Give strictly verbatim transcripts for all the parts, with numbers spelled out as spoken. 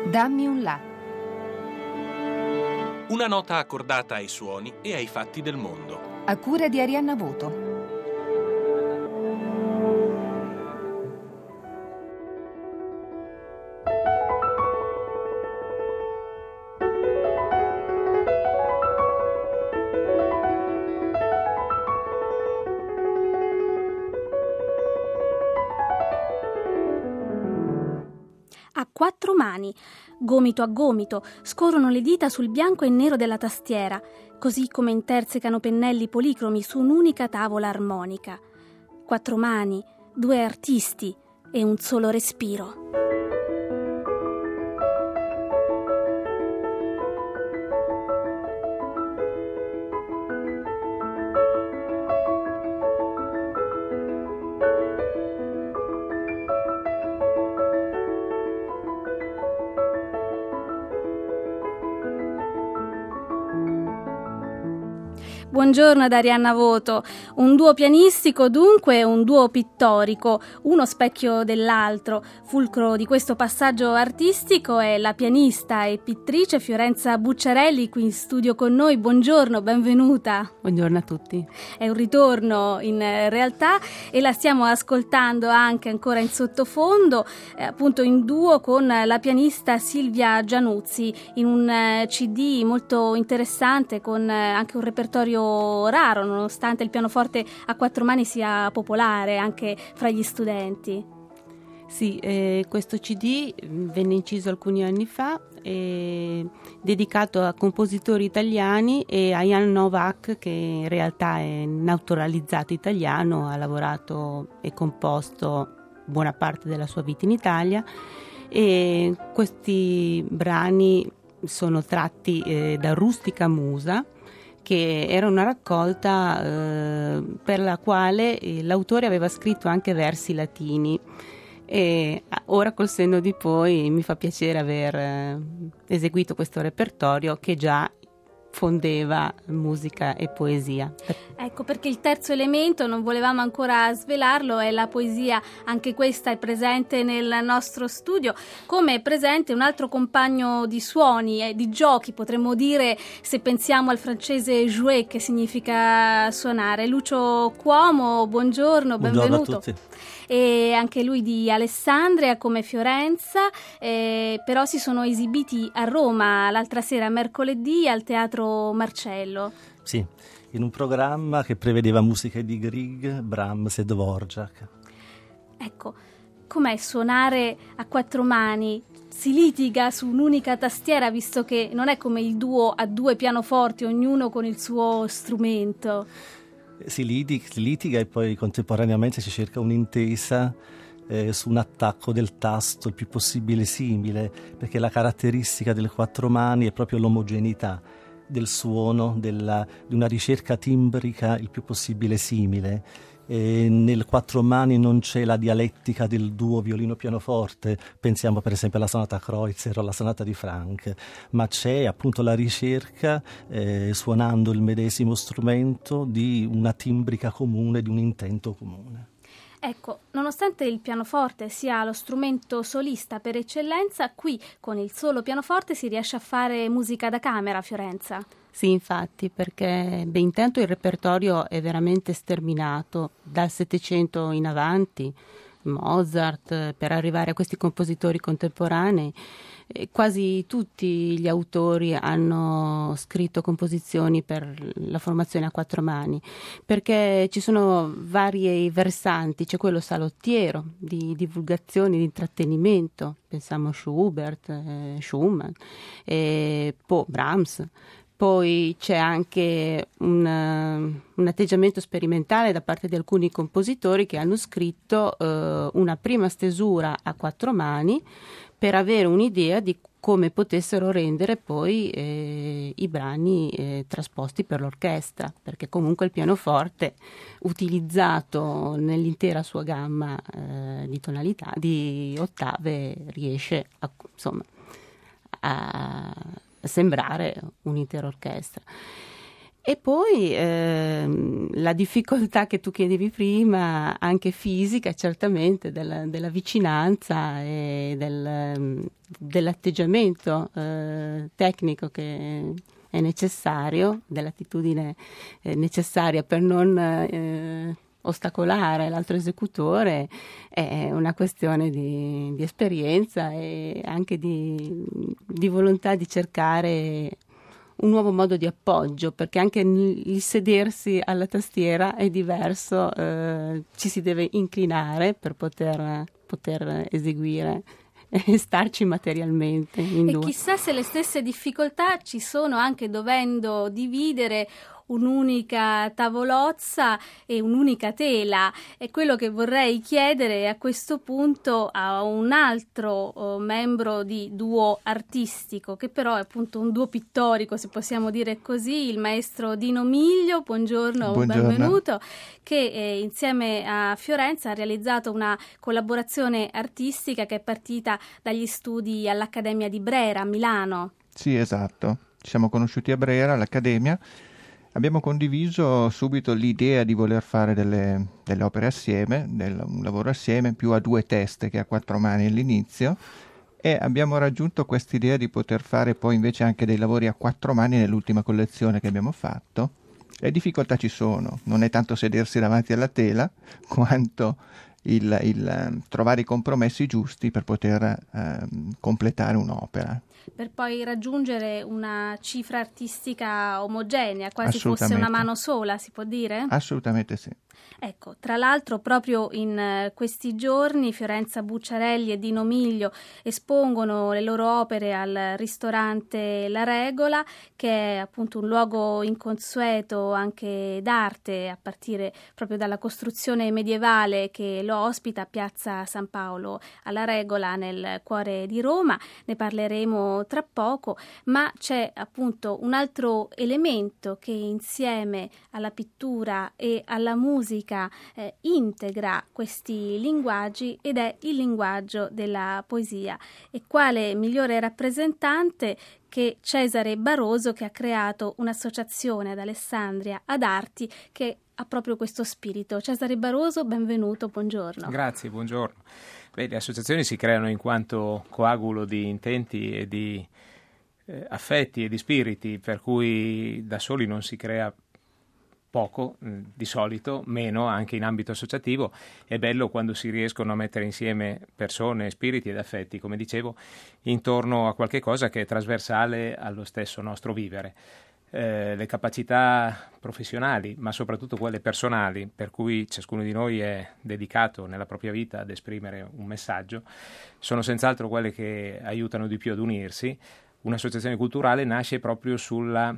Dammi un La. Una nota accordata ai suoni e ai fatti del mondo. A cura di Arianna Voto. A quattro mani, gomito a gomito, scorrono le dita sul bianco e nero della tastiera, così come intersecano pennelli policromi su un'unica tavola armonica. Quattro mani, due artisti e un solo respiro. Buongiorno ad Arianna Voto. Un duo pianistico dunque e un duo pittorico, uno specchio dell'altro. Fulcro di questo passaggio artistico è la pianista e pittrice Fiorenza Bucciarelli, qui in studio con noi. Buongiorno, benvenuta. Buongiorno a tutti. È un ritorno in realtà e la stiamo ascoltando anche ancora in sottofondo, eh, appunto in duo con la pianista Silvia Gianuzzi, in un eh, C D molto interessante con eh, anche un repertorio raro, nonostante il pianoforte a quattro mani sia popolare anche fra gli studenti. Sì, eh, questo C D venne inciso alcuni anni fa, eh, dedicato a compositori italiani e a Jan Novak, che in realtà è naturalizzato italiano, ha lavorato e composto buona parte della sua vita in Italia, e questi brani sono tratti eh, da Rustica Musa, che era una raccolta eh, per la quale eh, l'autore aveva scritto anche versi latini, e ora col senno di poi mi fa piacere aver eh, eseguito questo repertorio che già fondeva musica e poesia. Ecco perché il terzo elemento, non volevamo ancora svelarlo, è la poesia. Anche questa è presente nel nostro studio, come è presente un altro compagno di suoni e di giochi, potremmo dire, se pensiamo al francese jouer, che significa suonare. Lucio Cuomo, buongiorno, benvenuto. Buongiorno a tutti. E anche lui di Alessandria come Fiorenza, eh, però si sono esibiti a Roma l'altra sera, mercoledì, al Teatro Marcello. Sì, in un programma che prevedeva musiche di Grieg, Brahms e Dvorak. Ecco, com'è suonare a quattro mani? Si litiga su un'unica tastiera, visto che non è come il duo a due pianoforti, ognuno con il suo strumento. Si litiga, si litiga e poi contemporaneamente si cerca un'intesa eh, su un attacco del tasto il più possibile simile, perché la caratteristica delle quattro mani è proprio l'omogeneità del suono, della, di una ricerca timbrica il più possibile simile. E nel quattro mani non c'è la dialettica del duo violino-pianoforte, pensiamo per esempio alla sonata Kreutzer o alla sonata di Franck, ma c'è appunto la ricerca, eh, suonando il medesimo strumento, di una timbrica comune, di un intento comune. Ecco, nonostante il pianoforte sia lo strumento solista per eccellenza, qui con il solo pianoforte si riesce a fare musica da camera a Fiorenza. Sì, infatti, perché beh, intanto il repertorio è veramente sterminato dal Settecento in avanti, Mozart, per arrivare a questi compositori contemporanei. E quasi tutti gli autori hanno scritto composizioni per la formazione a quattro mani, perché ci sono vari versanti. C'è quello salottiero di divulgazione, di intrattenimento, pensiamo a Schubert, eh, Schumann, e poi Brahms. Poi c'è anche un, un atteggiamento sperimentale da parte di alcuni compositori che hanno scritto uh, una prima stesura a quattro mani per avere un'idea di come potessero rendere poi eh, i brani eh, trasposti per l'orchestra, perché comunque il pianoforte, utilizzato nell'intera sua gamma eh, di tonalità, di ottave, riesce a, insomma, a sembrare un'intera orchestra. E poi ehm, la difficoltà che tu chiedevi prima, anche fisica, certamente, della, della vicinanza e del, dell'atteggiamento eh, tecnico che è necessario, dell'attitudine eh, necessaria per non eh, ostacolare l'altro esecutore. È una questione di, di esperienza e anche di, di volontà di cercare un nuovo modo di appoggio, perché anche il sedersi alla tastiera è diverso, eh, ci si deve inclinare per poter, poter eseguire e starci materialmente in e due. Chissà se le stesse difficoltà ci sono anche dovendo dividere un'unica tavolozza e un'unica tela. È quello che vorrei chiedere a questo punto a un altro uh, membro di duo artistico, che però è appunto un duo pittorico, se possiamo dire così, il maestro Dino Miglio. Buongiorno, Buongiorno. benvenuto, che eh, insieme a Fiorenza ha realizzato una collaborazione artistica che è partita dagli studi all'Accademia di Brera a Milano. Sì, esatto. Ci siamo conosciuti a Brera, all'Accademia. Abbiamo condiviso subito l'idea di voler fare delle, delle opere assieme, del, un lavoro assieme, più a due teste che a quattro mani all'inizio, e abbiamo raggiunto quest'idea di poter fare poi invece anche dei lavori a quattro mani nell'ultima collezione che abbiamo fatto. Le difficoltà ci sono, non è tanto sedersi davanti alla tela, quanto il, il trovare i compromessi giusti per poter eh, completare un'opera. Per poi raggiungere una cifra artistica omogenea, quasi fosse una mano sola, si può dire? Assolutamente sì. Ecco, tra l'altro proprio in questi giorni Fiorenza Bucciarelli e Dino Miglio espongono le loro opere al ristorante La Regola, che è appunto un luogo inconsueto anche d'arte, a partire proprio dalla costruzione medievale che lo ospita a Piazza San Paolo alla Regola nel cuore di Roma. Ne parleremo tra poco, ma c'è appunto un altro elemento che insieme alla pittura e alla musica eh, integra questi linguaggi, ed è il linguaggio della poesia. E quale migliore rappresentante che Cesare Baroso, che ha creato un'associazione ad Alessandria ad Arti che ha proprio questo spirito. Cesare Baroso, benvenuto, buongiorno. Grazie, buongiorno. Beh, le associazioni si creano in quanto coagulo di intenti e di eh, affetti e di spiriti, per cui da soli non si crea poco, di solito, meno anche in ambito associativo. È bello quando si riescono a mettere insieme persone, spiriti ed affetti, come dicevo, intorno a qualche cosa che è trasversale allo stesso nostro vivere. Eh, le capacità professionali, ma soprattutto quelle personali, per cui ciascuno di noi è dedicato nella propria vita ad esprimere un messaggio, sono senz'altro quelle che aiutano di più ad unirsi. Un'associazione culturale nasce proprio sulla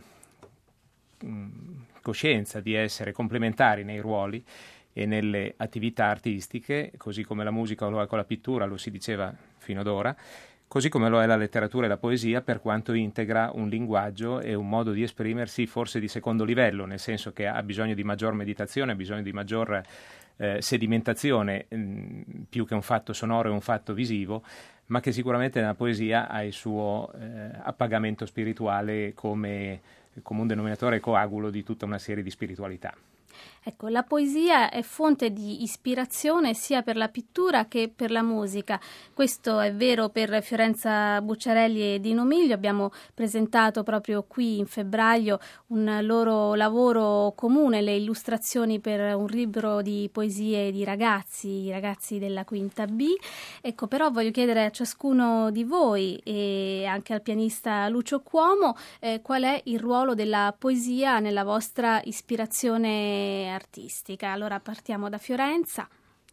mh, coscienza di essere complementari nei ruoli e nelle attività artistiche, così come la musica lo è con la pittura, lo si diceva fino ad ora, così come lo è la letteratura e la poesia, per quanto integra un linguaggio e un modo di esprimersi forse di secondo livello, nel senso che ha bisogno di maggior meditazione, ha bisogno di maggior eh, sedimentazione, mh, più che un fatto sonoro e un fatto visivo, ma che sicuramente nella poesia ha il suo eh, appagamento spirituale come come un denominatore coagulo di tutta una serie di spiritualità. Ecco, la poesia è fonte di ispirazione sia per la pittura che per la musica. Questo è vero per Fiorenza Bucciarelli e Dino Miglio. Abbiamo presentato proprio qui in febbraio un loro lavoro comune, le illustrazioni per un libro di poesie di ragazzi, i ragazzi della quinta B. Ecco, però voglio chiedere a ciascuno di voi e anche al pianista Lucio Cuomo eh, qual è il ruolo della poesia nella vostra ispirazione artistica. Allora partiamo da Fiorenza.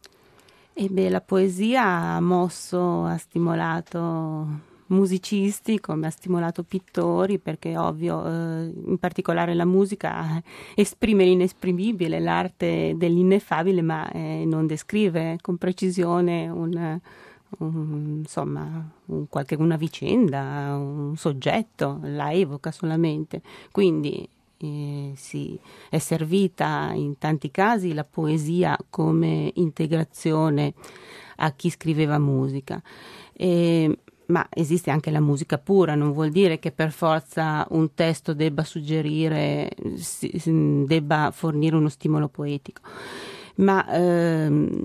E beh, la poesia ha mosso, ha stimolato musicisti come ha stimolato pittori, perché ovvio, eh, in particolare la musica esprime l'inesprimibile, l'arte dell'ineffabile, ma eh, non descrive con precisione un, un, insomma un qualche, una vicenda, un soggetto, la evoca solamente. Quindi Eh, sì, è servita in tanti casi la poesia come integrazione a chi scriveva musica, e, ma esiste anche la musica pura, non vuol dire che per forza un testo debba suggerire, debba fornire uno stimolo poetico, ma ehm,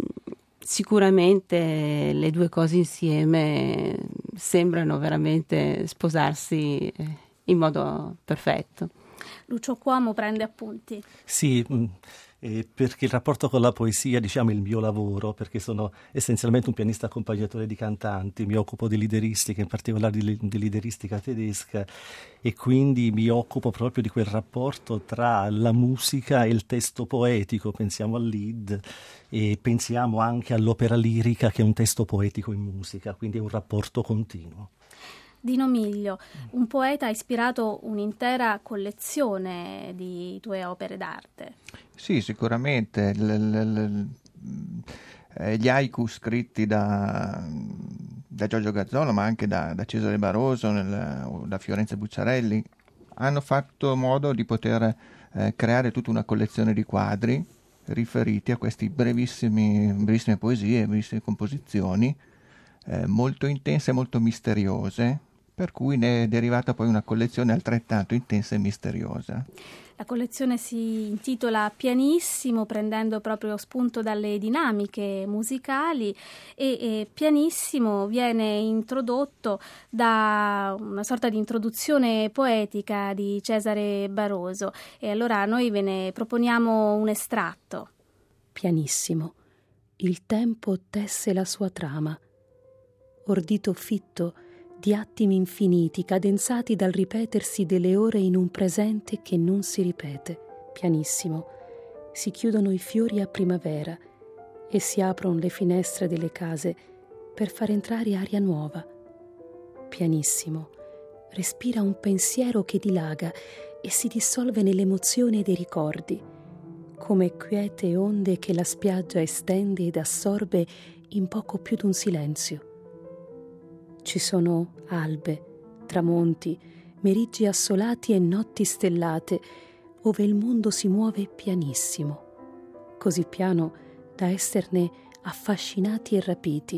sicuramente le due cose insieme sembrano veramente sposarsi in modo perfetto. Lucio Cuomo prende appunti. Sì, mh, eh, perché il rapporto con la poesia, diciamo, è il mio lavoro, perché sono essenzialmente un pianista accompagnatore di cantanti, mi occupo di lideristica, in particolare di, di lideristica tedesca, e quindi mi occupo proprio di quel rapporto tra la musica e il testo poetico. Pensiamo al Lied e pensiamo anche all'opera lirica, che è un testo poetico in musica, quindi è un rapporto continuo. Dino Miglio, un poeta ha ispirato un'intera collezione di tue opere d'arte. Sì, sicuramente. L, l, l, gli haiku scritti da, da Giorgio Gazzolo, ma anche da, da Cesare Baroso, nel, da Fiorenzo Bucciarelli, hanno fatto modo di poter eh, creare tutta una collezione di quadri riferiti a queste brevissime poesie, brevissime composizioni, eh, molto intense e molto misteriose, per cui ne è derivata poi una collezione altrettanto intensa e misteriosa. La collezione si intitola Pianissimo, prendendo proprio spunto dalle dinamiche musicali, e, e Pianissimo viene introdotto da una sorta di introduzione poetica di Cesare Baroso, e allora noi ve ne proponiamo un estratto. Pianissimo, il tempo tesse la sua trama, ordito fitto di attimi infiniti cadenzati dal ripetersi delle ore in un presente che non si ripete. Pianissimo, si chiudono i fiori a primavera e si aprono le finestre delle case per far entrare aria nuova. Pianissimo, respira un pensiero che dilaga e si dissolve nell'emozione dei ricordi, come quiete onde che la spiaggia estende ed assorbe in poco più d'un silenzio. Ci sono albe, tramonti, meriggi assolati e notti stellate, ove il mondo si muove pianissimo, così piano da esserne affascinati e rapiti.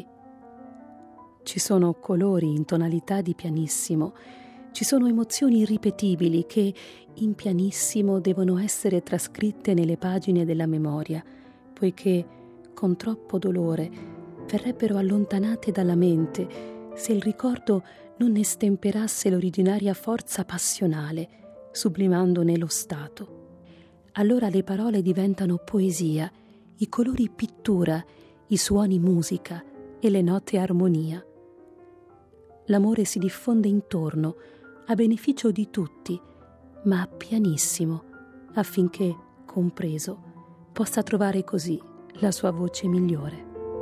Ci sono colori in tonalità di pianissimo, ci sono emozioni irripetibili che, in pianissimo, devono essere trascritte nelle pagine della memoria, poiché, con troppo dolore, verrebbero allontanate dalla mente se il ricordo non ne stemperasse l'originaria forza passionale, sublimandone lo stato. Allora le parole diventano poesia, i colori pittura, i suoni musica e le note armonia. L'amore si diffonde intorno, a beneficio di tutti, ma pianissimo, affinché, compreso, possa trovare così la sua voce migliore.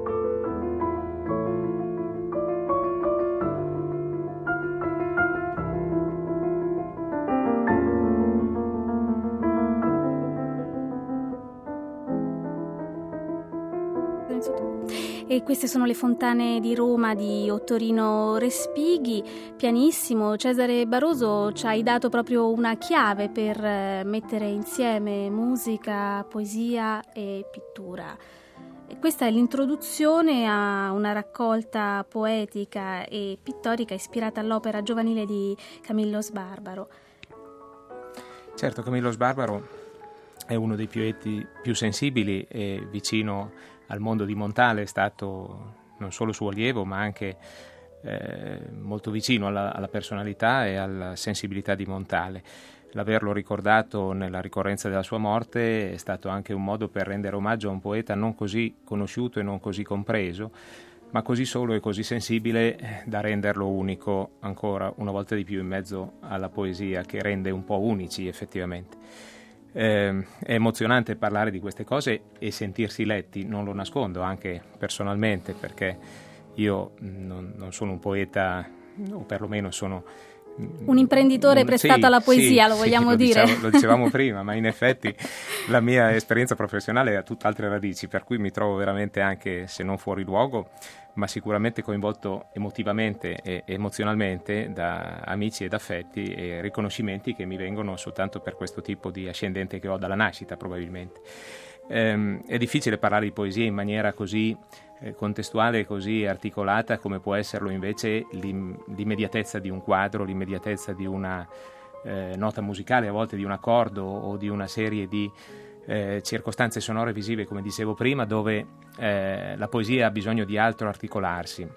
E queste sono le fontane di Roma di Ottorino Respighi. Pianissimo, Cesare Baroso ci hai dato proprio una chiave per mettere insieme musica, poesia e pittura. E questa è l'introduzione a una raccolta poetica e pittorica ispirata all'opera giovanile di Camillo Sbarbaro. Certo, Camillo Sbarbaro è uno dei poeti più sensibili e vicino al mondo di Montale, è stato non solo suo allievo ma anche eh, molto vicino alla, alla personalità e alla sensibilità di Montale. L'averlo ricordato nella ricorrenza della sua morte è stato anche un modo per rendere omaggio a un poeta non così conosciuto e non così compreso, ma così solo e così sensibile da renderlo unico ancora una volta di più in mezzo alla poesia che rende un po' unici effettivamente. Eh, è emozionante parlare di queste cose e sentirsi letti, non lo nascondo, anche personalmente, perché io non, non sono un poeta, o perlomeno sono un imprenditore un, prestato sì, alla poesia, sì, lo vogliamo sì, dire? Lo, diciamo, lo dicevamo prima, ma in effetti la mia esperienza professionale ha tutt'altre radici, per cui mi trovo veramente, anche se non fuori luogo, ma sicuramente coinvolto emotivamente e emozionalmente da amici ed affetti e riconoscimenti che mi vengono soltanto per questo tipo di ascendente che ho dalla nascita probabilmente. ehm, è difficile parlare di poesia in maniera così eh, contestuale e così articolata come può esserlo invece l'im- l'immediatezza di un quadro, l'immediatezza di una eh, nota musicale, a volte di un accordo o di una serie di eh, circostanze sonore visive, come dicevo prima, dove eh, la poesia ha bisogno di altro articolarsi.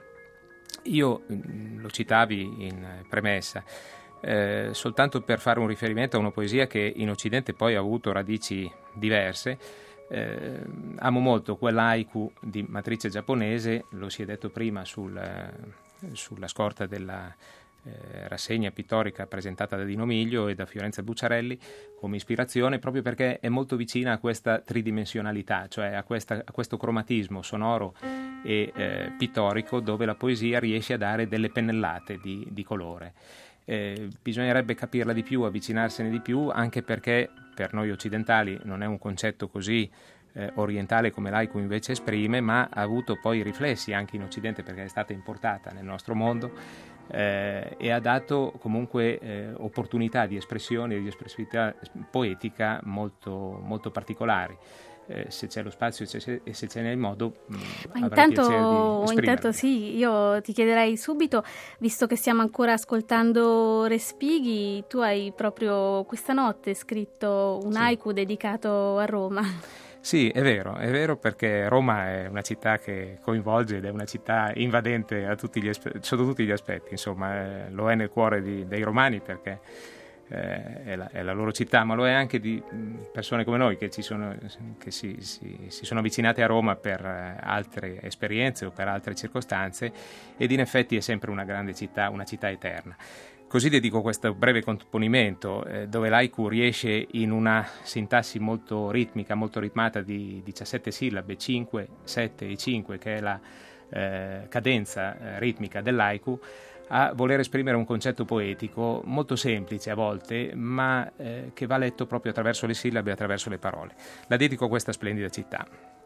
Io, lo citavi in premessa, eh, soltanto per fare un riferimento a una poesia che in Occidente poi ha avuto radici diverse, eh, amo molto quell'haiku di matrice giapponese, lo si è detto prima sul, sulla scorta della eh, rassegna pittorica presentata da Dino Miglio e da Fiorenza Bucciarelli come ispirazione, proprio perché è molto vicina a questa tridimensionalità, cioè a, questa, a questo cromatismo sonoro e eh, pittorico, dove la poesia riesce a dare delle pennellate di, di colore. Eh, bisognerebbe capirla di più, avvicinarsene di più, anche perché per noi occidentali non è un concetto così eh, orientale come l'haiku invece esprime, ma ha avuto poi riflessi anche in Occidente perché è stata importata nel nostro mondo eh, e ha dato comunque eh, opportunità di espressione e di espressività poetica molto, molto particolari. Eh, se c'è lo spazio e se, e se c'è il modo, mh, Ma avrei intanto, piacere di intanto sì, io ti chiederei subito, visto che stiamo ancora ascoltando Respighi, tu hai proprio questa notte scritto un sì. haiku dedicato a Roma. Sì, è vero, è vero, perché Roma è una città che coinvolge ed è una città invadente a tutti gli aspe- sotto tutti gli aspetti, insomma, eh, lo è nel cuore di, dei romani perché eh, è, la, è la loro città, ma lo è anche di persone come noi che, ci sono, che si, si, si sono avvicinate a Roma per eh, altre esperienze o per altre circostanze, ed in effetti è sempre una grande città, una città eterna. Così dedico questo breve componimento eh, dove l'haiku riesce in una sintassi molto ritmica, molto ritmata di diciassette sillabe, cinque, sette e cinque, che è la eh, cadenza eh, ritmica dell'haiku, a voler esprimere un concetto poetico molto semplice a volte, ma eh, che va letto proprio attraverso le sillabe e attraverso le parole. La dedico a questa splendida città.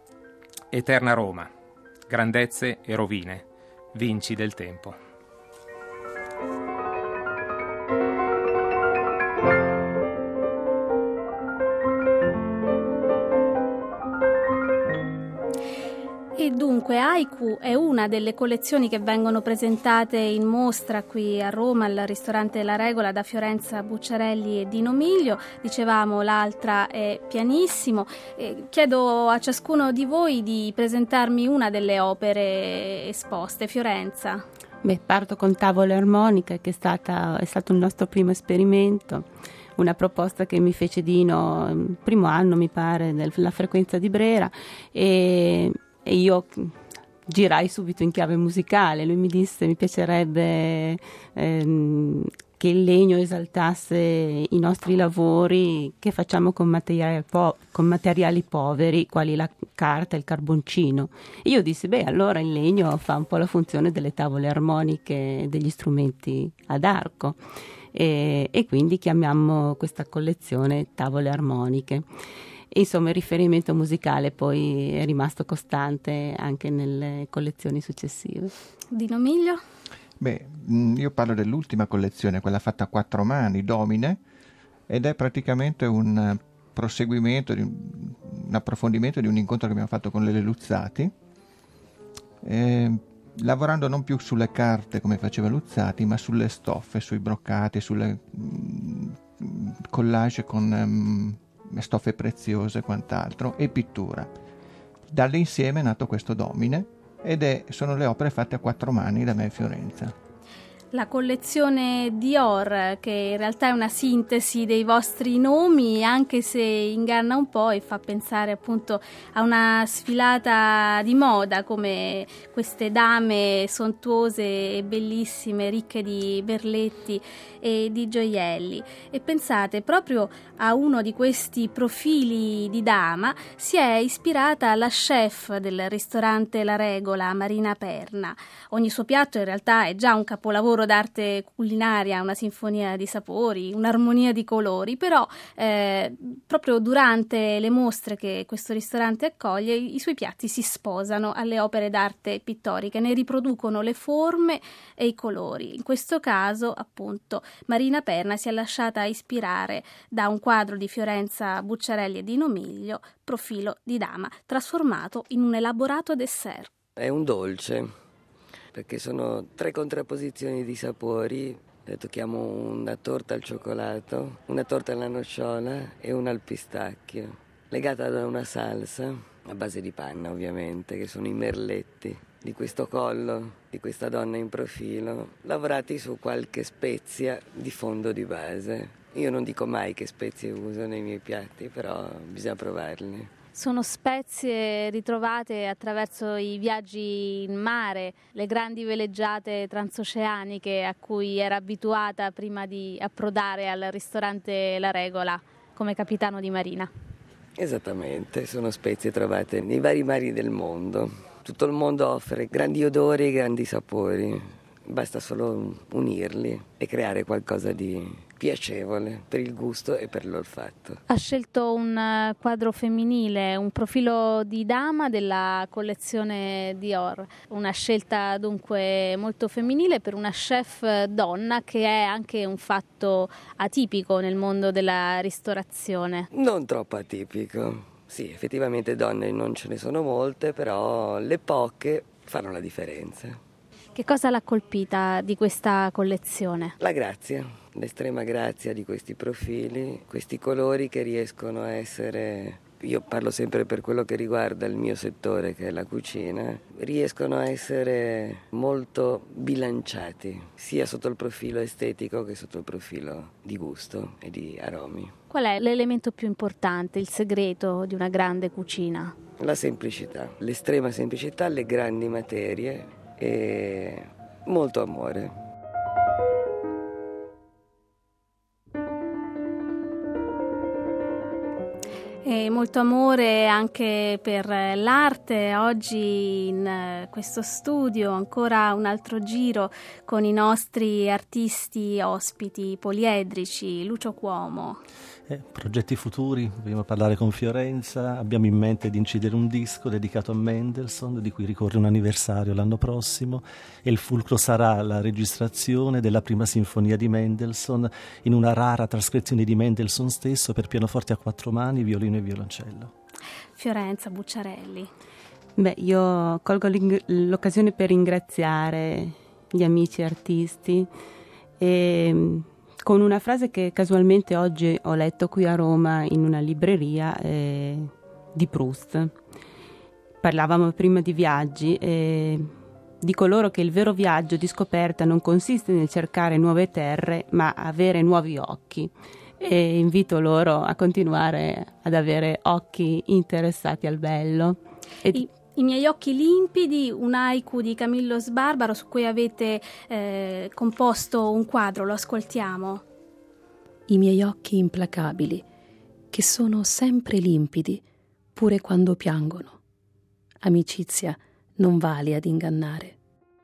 Eterna Roma, grandezze e rovine, vinci del tempo. E dunque haiku è una delle collezioni che vengono presentate in mostra qui a Roma al ristorante La Regola da Fiorenza Bucciarelli e Dino Miglio. Dicevamo l'altra è Pianissimo. E chiedo a ciascuno di voi di presentarmi una delle opere esposte. Fiorenza. Beh, parto con Tavole armoniche, che è, stata, è stato il nostro primo esperimento, una proposta che mi fece Dino il primo anno, mi pare, della frequenza di Brera, e E io girai subito in chiave musicale. Lui mi disse: mi piacerebbe ehm, che il legno esaltasse i nostri lavori che facciamo con materiali, po- con materiali poveri, quali la carta e il carboncino. E io dissi: beh, allora il legno fa un po' la funzione delle tavole armoniche, degli strumenti ad arco. E, e quindi chiamiamo questa collezione Tavole armoniche. E insomma il riferimento musicale poi è rimasto costante anche nelle collezioni successive. Dino Miglio? Beh, io parlo dell'ultima collezione, quella fatta a quattro mani, Domine, ed è praticamente un proseguimento, di un, un approfondimento di un incontro che abbiamo fatto con Lele Luzzati, eh, lavorando non più sulle carte come faceva Luzzati, ma sulle stoffe, sui broccati, sulle mh, collage con mh, stoffe preziose e quant'altro, e pittura. Dall'insieme è nato questo Domine, ed è, sono le opere fatte a quattro mani da me a Fiorenza. La collezione Dior, che in realtà è una sintesi dei vostri nomi, anche se inganna un po' e fa pensare appunto a una sfilata di moda, come queste dame sontuose e bellissime, ricche di berletti e di gioielli. E pensate, proprio a uno di questi profili di dama si è ispirata la chef del ristorante La Regola, Marina Perna. Ogni suo piatto in realtà è già un capolavoro lavoro d'arte culinaria, una sinfonia di sapori, un'armonia di colori, però eh, proprio durante le mostre che questo ristorante accoglie, i suoi piatti si sposano alle opere d'arte pittoriche, ne riproducono le forme e i colori. In questo caso, appunto, Marina Perna si è lasciata ispirare da un quadro di Fiorenza Bucciarelli e Dino Miglio, Profilo di dama, trasformato in un elaborato dessert. È un dolce, perché sono tre contrapposizioni di sapori. Tocchiamo una torta al cioccolato, una torta alla nocciola e una al pistacchio, legata da una salsa a base di panna, ovviamente, che sono i merletti di questo collo, di questa donna in profilo, lavorati su qualche spezia di fondo di base. Io non dico mai che spezie uso nei miei piatti, però bisogna provarli. Sono spezie ritrovate attraverso i viaggi in mare, le grandi veleggiate transoceaniche a cui era abituata prima di approdare al ristorante La Regola come capitano di marina. Esattamente, sono spezie trovate nei vari mari del mondo. Tutto il mondo offre grandi odori e grandi sapori, basta solo unirli e creare qualcosa di piacevole per il gusto e per l'olfatto. Ha scelto un quadro femminile, un profilo di dama della collezione Dior, una scelta dunque molto femminile per una chef donna, che è anche un fatto atipico nel mondo della ristorazione. Non troppo atipico. Sì, effettivamente donne non ce ne sono molte, però le poche fanno la differenza. Che cosa l'ha colpita di questa collezione? La grazia, l'estrema grazia di questi profili, questi colori che riescono a essere, io parlo sempre per quello che riguarda il mio settore, che è la cucina, riescono a essere molto bilanciati, sia sotto il profilo estetico che sotto il profilo di gusto e di aromi. Qual è l'elemento più importante, il segreto di una grande cucina? La semplicità, l'estrema semplicità, le grandi materie e molto amore. E molto amore anche per l'arte. Oggi in questo studio ancora un altro giro con i nostri artisti ospiti poliedrici. Lucio Cuomo. Eh, progetti futuri, vogliamo parlare con Fiorenza, abbiamo in mente di incidere un disco dedicato a Mendelssohn, di cui ricorre un anniversario l'anno prossimo, e il fulcro sarà la registrazione della prima sinfonia di Mendelssohn in una rara trascrizione di Mendelssohn stesso per pianoforte a quattro mani, violino e violoncello. Fiorenza Bucciarelli. Beh, io colgo l'occasione per ringraziare gli amici artisti e con una frase che casualmente oggi ho letto qui a Roma in una libreria eh, di Proust. Parlavamo prima di viaggi e di coloro che il vero viaggio di scoperta non consiste nel cercare nuove terre, ma avere nuovi occhi. E invito loro a continuare ad avere occhi interessati al bello. E I- I miei occhi limpidi, un haiku di Camillo Sbarbaro su cui avete eh, composto un quadro, lo ascoltiamo. I miei occhi implacabili, che sono sempre limpidi, pure quando piangono. Amicizia non vale ad ingannare.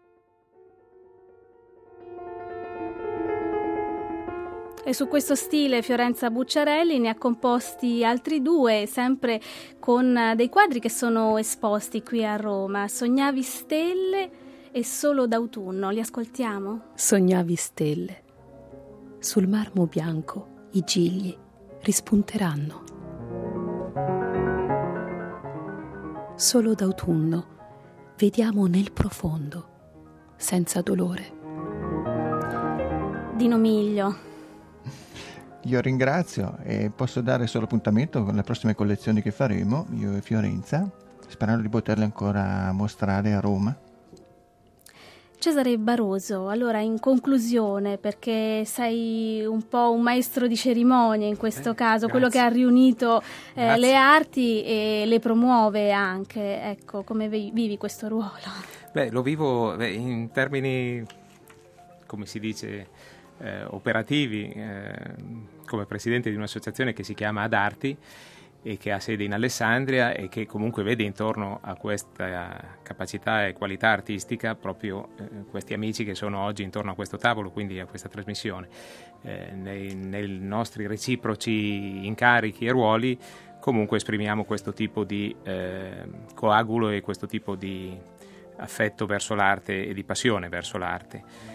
E su questo stile Fiorenza Bucciarelli ne ha composti altri due, sempre con dei quadri che sono esposti qui a Roma. Sognavi stelle e Solo d'autunno. Li ascoltiamo? Sognavi stelle. Sul marmo bianco i gigli rispunteranno. Solo d'autunno vediamo nel profondo, senza dolore. Dino Miglio. Io ringrazio e posso dare solo appuntamento con le prossime collezioni che faremo, io e Fiorenza, sperando di poterle ancora mostrare a Roma. Cesare Baroso, allora in conclusione, perché sei un po' un maestro di cerimonie in questo eh, caso, grazie. quello che ha riunito eh, le arti e le promuove anche, ecco, come vivi questo ruolo? Beh, lo vivo beh, in termini, come si dice, eh, operativi, eh, come presidente di un'associazione che si chiama Ad Arti, e che ha sede in Alessandria e che comunque vede intorno a questa capacità e qualità artistica proprio eh, questi amici che sono oggi intorno a questo tavolo, quindi a questa trasmissione. Eh, nei, nei nostri reciproci incarichi e ruoli comunque esprimiamo questo tipo di eh, coagulo e questo tipo di affetto verso l'arte e di passione verso l'arte.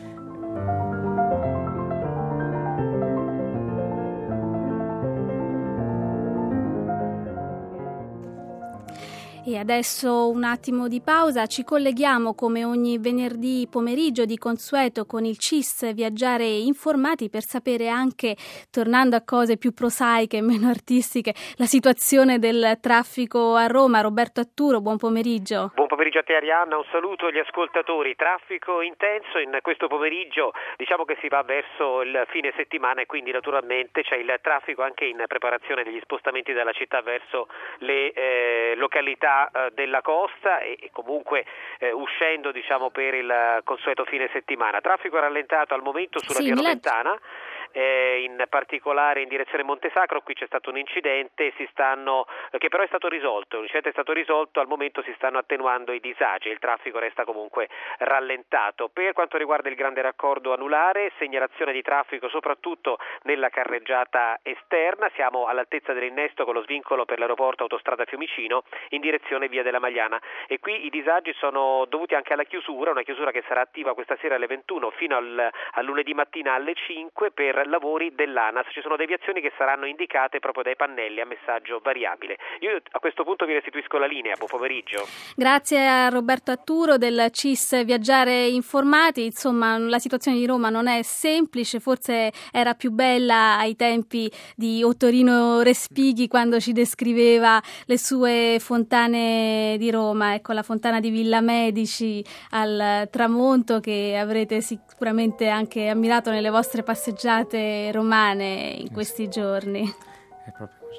E adesso un attimo di pausa, ci colleghiamo come ogni venerdì pomeriggio di consueto con il C I S Viaggiare Informati per sapere anche, tornando a cose più prosaiche e meno artistiche, la situazione del traffico a Roma. Roberto Atturo, buon pomeriggio. Buon pomeriggio a te Arianna, un saluto agli ascoltatori. Traffico intenso in questo pomeriggio, diciamo che si va verso il fine settimana e quindi naturalmente c'è il traffico anche in preparazione degli spostamenti dalla città verso le eh, località della costa e, e comunque eh, uscendo diciamo per il consueto fine settimana. Traffico rallentato al momento sulla sì, via la... Noventana. Eh, in particolare in direzione Montesacro, qui c'è stato un incidente, si stanno, eh, che però è stato risolto, l'incidente è stato risolto, al momento si stanno attenuando i disagi, il traffico resta comunque rallentato. Per quanto riguarda il grande raccordo anulare, segnalazione di traffico soprattutto nella carreggiata esterna, siamo all'altezza dell'innesto con lo svincolo per l'aeroporto autostrada Fiumicino in direzione via della Magliana e qui i disagi sono dovuti anche alla chiusura, una chiusura che sarà attiva questa sera alle ventuno fino al, a lunedì mattina alle cinque per lavori dell'ANAS. Ci sono deviazioni che saranno indicate proprio dai pannelli a messaggio variabile. Io a questo punto vi restituisco la linea. Buon pomeriggio. Grazie a Roberto Atturo del C I S Viaggiare Informati. Insomma, la situazione di Roma non è semplice, forse era più bella ai tempi di Ottorino Respighi quando ci descriveva le sue fontane di Roma. Ecco, la fontana di Villa Medici al tramonto che avrete sicuramente anche ammirato nelle vostre passeggiate romane in questi giorni. È proprio così.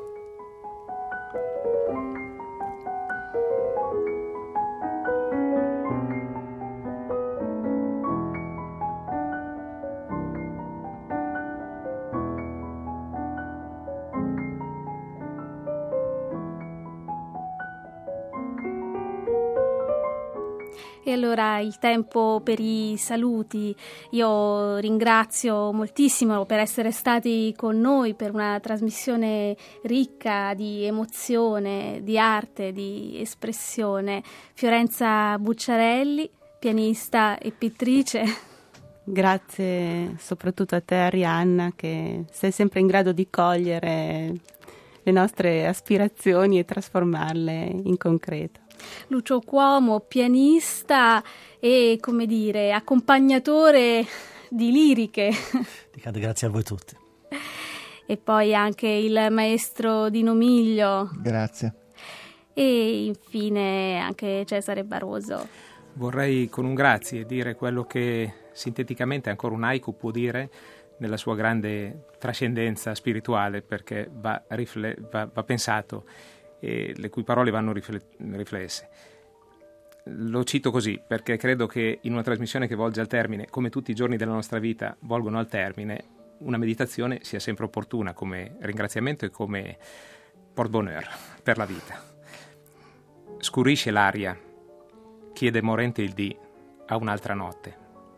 E allora il tempo per i saluti. Io ringrazio moltissimo per essere stati con noi per una trasmissione ricca di emozione, di arte, di espressione. Fiorenza Bucciarelli, pianista e pittrice. Grazie soprattutto a te Arianna, che sei sempre in grado di cogliere le nostre aspirazioni e trasformarle in concreto. Lucio Cuomo, pianista e, come dire, accompagnatore di liriche. Grazie a voi tutti. E poi anche il maestro Dino Miglio. Grazie. E infine anche Cesare Baroso. Vorrei con un grazie dire quello che sinteticamente ancora un haiku può dire nella sua grande trascendenza spirituale, perché va, rifle- va, va pensato e le cui parole vanno riflesse. Lo cito così perché credo che in una trasmissione che volge al termine, come tutti i giorni della nostra vita volgono al termine, una meditazione sia sempre opportuna come ringraziamento e come porte-bonheur per la vita. Scurisce l'aria, chiede morente il dì a un'altra notte.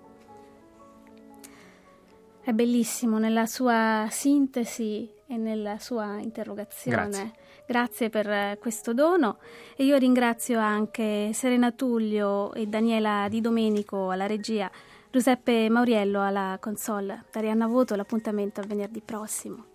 È bellissimo nella sua sintesi e nella sua interrogazione. Grazie. Grazie per questo dono e io ringrazio anche Serena Tullio e Daniela Di Domenico alla regia, Giuseppe Mauriello alla console. Da Arianna Voto, l'appuntamento a venerdì prossimo.